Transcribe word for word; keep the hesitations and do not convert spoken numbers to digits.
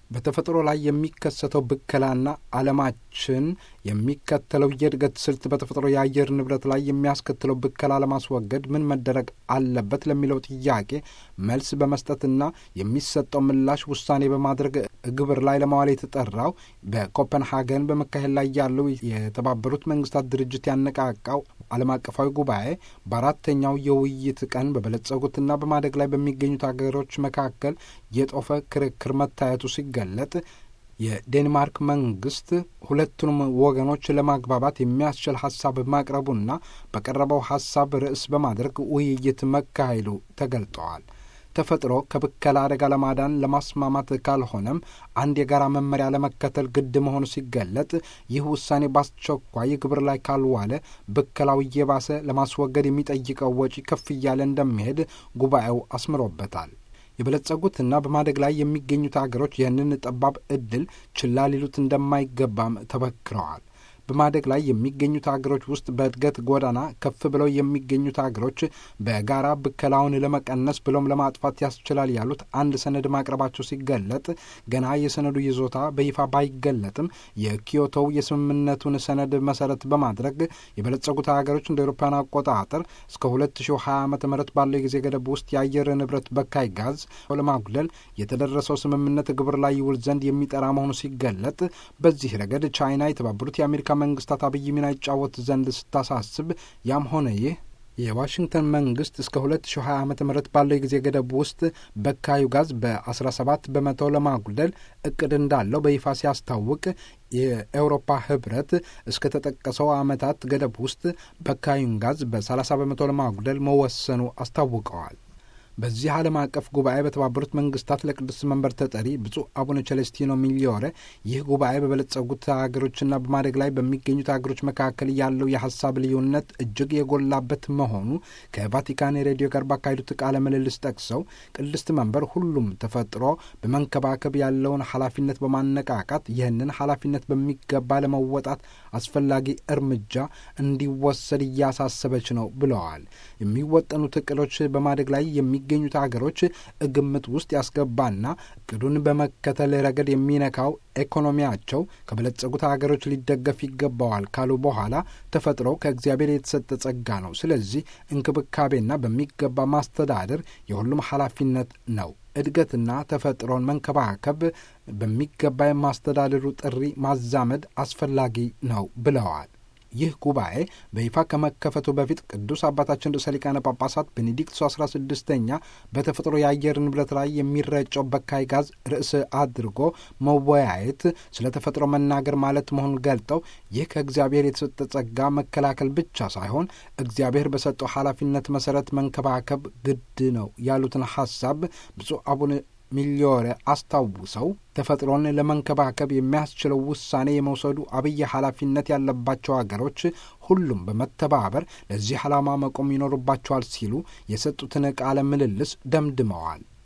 በተፈጥሮ ላይ የሚከሰተው ብከላና ዓለማችን የሚከተለው የእድገት ስልት በተፈጥሮ የአየር ንብረት ላይ የሚያስከትለው ብከላ ለማስወገድ ምን መደረግ አለበት ለሚለው ጥያቄ መልስ በመስጠትና የሚሰጠው ምላሽ ውሳኔ በማድረግ ግብር ላይ ለማዋል የተጠራው በኮፐንሃገን በመካሄድ ላይ ያለው የተባበሩት መንግስታት ድርጅት ያነቃቃው ዓለም አቀፋዊ ጉባኤ በአራተኛው የውይይት ቀን በበለጸጉትና በማደግ ላይ በሚገኙት አገሮች መካከል የጦፈ ክርክር መታየቱ ሲገለጥ የዴንማርክ መንግስት ሁለቱንም ወገኖች ለማግባባት የሚያስችል ሀሳብ ማቅረቡና በቀረበው ሀሳብ ርዕስ በማድረግ ውይይት መካሄዱ ተገልጠዋል። ተፈጥሮ ከብከላ አደጋ ለማዳን ለማስማማት ካልሆነም አንድ የጋራ መመሪያ ለመከተል ግድ መሆኑ ሲገለጥ ይህ ውሳኔ በአስቸኳይ ግብር ላይ ካልዋለ ብከላው እየባሰ ለማስወገድ የሚጠይቀው ወጪ ከፍ እያለ እንደሚሄድ ጉባኤው አስምሮበታል። የበለጸጉትና በማደግ ላይ የሚገኙት አገሮች ይህንን ጠባብ ዕድል ችላ ሊሉት እንደማይገባም ተበክረዋል። በማደግ ላይ የሚገኙት አገሮች ውስጥ በእድገት ጎዳና ከፍ ብለው የሚገኙት አገሮች በጋራ ብከላውን ለመቀነስ ብሎም ለማጥፋት ያስችላል ያሉት አንድ ሰነድ ማቅረባቸው ሲገለጥ ገና የሰነዱ ይዞታ በይፋ ባይገለጥም የኪዮቶው የስምምነቱን ሰነድ መሰረት በማድረግ የበለጸጉት አገሮች እንደ አውሮፓውያን አቆጣጠር እስከ ሁለት ሺህ ሃያ ዓመተ ምህረት ባለው የጊዜ ገደብ ውስጥ የአየር ንብረት በካይ ጋዝ ለማጉደል የተደረሰው ስምምነት ግብር ላይ ይውል ዘንድ የሚጠራ መሆኑ ሲገለጥ በዚህ ረገድ ቻይና የተባበሩት የአሜሪካ መንግስታት አብይ ሚና ይጫወት ዘንድ ስታሳስብ ያም ሆነ ይህ የዋሽንግተን መንግስት እስከ ሁለት ሺህ ሃያ ዓመተ ምህረት ባለው የጊዜ ገደብ ውስጥ በካዩ ጋዝ በአስራ ሰባት በመቶ ለማጉደል እቅድ እንዳለው በይፋ ሲያስታውቅ የአውሮፓ ህብረት እስከ ተጠቀሰው ዓመታት ገደብ ውስጥ በካዩን ጋዝ በሰላሳ በመቶ ለማጉደል መወሰኑ አስታውቀዋል። በዚህ ዓለም አቀፍ ጉባኤ በተባበሩት መንግስታት ለቅዱስ መንበር ተጠሪ ብፁዕ አቡነ ቸለስቲኖ ሚሊዮሬ ይህ ጉባኤ በበለጸጉት አገሮችና በማደግ ላይ በሚገኙት አገሮች መካከል ያለው የሀሳብ ልዩነት እጅግ የጎላበት መሆኑ ከቫቲካን ሬዲዮ ጋር ባካሄዱት ቃለ ምልልስ ጠቅሰው ቅድስት መንበር ሁሉም ተፈጥሮ በመንከባከብ ያለውን ኃላፊነት በማነቃቃት ይህንን ኃላፊነት በሚገባ ለመወጣት አስፈላጊ እርምጃ እንዲወሰድ እያሳሰበች ነው ብለዋል። የሚወጠኑት እቅዶች በማደግ ላይ የሚ የሚገኙት አገሮች ግምት ውስጥ ያስገባና እቅዱን በመከተል ረገድ የሚነካው ኢኮኖሚያቸው ከበለጸጉት አገሮች ሊደገፍ ይገባዋል ካሉ በኋላ ተፈጥሮ ከእግዚአብሔር የተሰጠ ጸጋ ነው። ስለዚህ እንክብካቤና በሚገባ ማስተዳደር የሁሉም ኃላፊነት ነው። እድገትና ተፈጥሮን መንከባከብ በሚገባ የማስተዳደሩ ጥሪ ማዛመድ አስፈላጊ ነው ብለዋል። ይህ ጉባኤ በይፋ ከመከፈቱ በፊት ቅዱስ አባታችን ርዕሰ ሊቃነ ጳጳሳት ቤኔዲክቶስ አስራ ስድስተኛ በተፈጥሮ የአየር ንብረት ላይ የሚረጨው በካይ ጋዝ ርዕስ አድርጎ መወያየት ስለ ተፈጥሮ መናገር ማለት መሆኑን ገልጠው ይህ ከእግዚአብሔር የተሰጠ ጸጋ መከላከል ብቻ ሳይሆን እግዚአብሔር በሰጠው ኃላፊነት መሰረት መንከባከብ ግድ ነው ያሉትን ሐሳብ ብፁዕ አቡነ ሚሊዮሬ አስታውሰው ተፈጥሮን ለመንከባከብ የሚያስችለው ውሳኔ የመውሰዱ አብይ ኃላፊነት ያለባቸው አገሮች ሁሉም በመተባበር ለዚህ ዓላማ መቆም ይኖርባቸዋል ሲሉ የሰጡትን ቃለ ምልልስ ደምድመዋል።